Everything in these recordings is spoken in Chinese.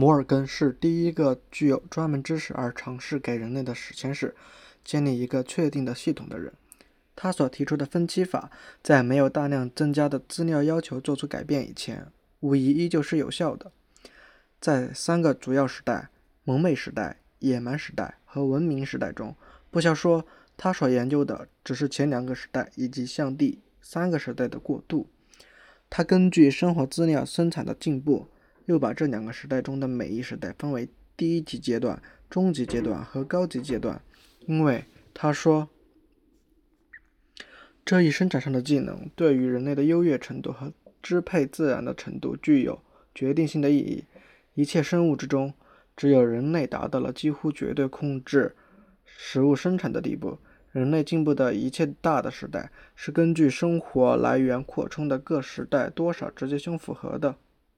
摩尔根是第一个具有专门知识而尝试给人类的史前史建立一个确定的系统的人。他所提出的分期法，在没有大量增加的资料要求做出改变以前，无疑依旧是有效的。在三个主要时代——蒙昧时代、野蛮时代和文明时代中，不消说他所研究的只是前两个时代以及向第三个时代的过渡。他根据生活资料生产的进步，又把这两个时代中的每一时代分为第一级阶段、中级阶段和高级阶段，因为他说，这一生产上的技能对于人类的优越程度和支配自然的程度具有决定性的意义。一切生物之中，只有人类达到了几乎绝对控制食物生产的地步。人类进步的一切大的时代是根据生活来源扩充的各时代多少直接相符合的。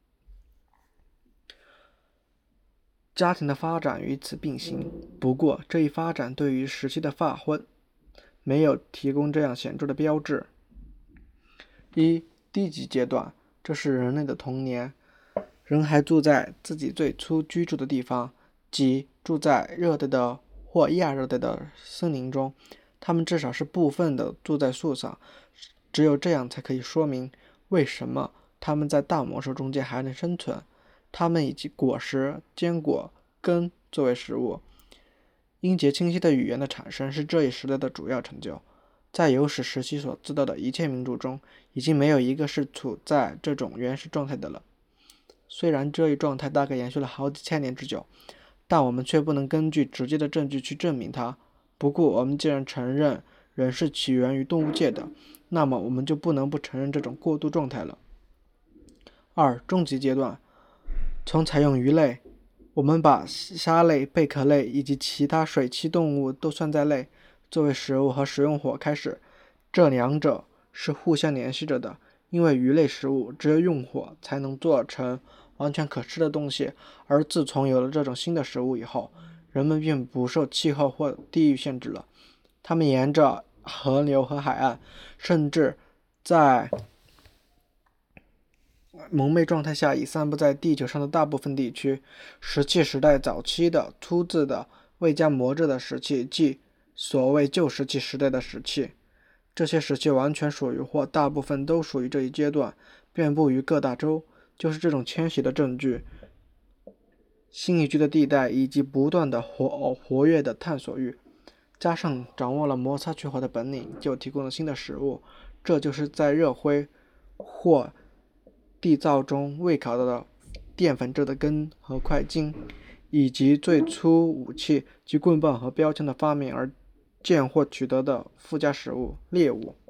家庭的发展与此并行，不过这一发展对于时期的划分没有提供这样显著的标志。低级阶段，这是人类的童年，人还住在自己最初居住的地方，即住在热带的或亚热带的森林中。他们至少是部分的住在树上，只有这样才可以说明为什么他们在大魔兽中间还能生存。他们以及果实、坚果、根作为食物。音节清晰的语言的产生是这一时代的主要成就。在有史时期所知道的一切民族中，已经没有一个是处在这种原始状态的了。虽然这一状态大概延续了好几千年之久，但我们却不能根据直接的证据去证明它。不过我们既然承认人是起源于动物界的，那么我们就不能不承认这种过渡状态了。中级阶段，从采用鱼类，我们把虾类、贝壳类以及其他水栖动物都算在内，作为食物和食用火开始。这两者是互相联系着的，因为鱼类食物只有用火才能做成完全可吃的东西，而自从有了这种新的食物以后，人们便不受气候或地域限制了。他们沿着河流和海岸，甚至在蒙昧状态下已散布在地球上的大部分地区。石器时代早期的粗制的未加磨制的石器，即所谓旧石器时代的石器，这些石器完全属于或大部分都属于这一阶段，遍布于各大洲。就是这种迁徙的证据、新移居的地带以及不断的活跃的探索欲，加上掌握了摩擦去火的本领，就提供了新的食物。这就是在热灰或地灶中未烤到的淀粉质的根和块茎，以及最初武器及棍棒和标枪的发明而见或取得的附加食物猎物。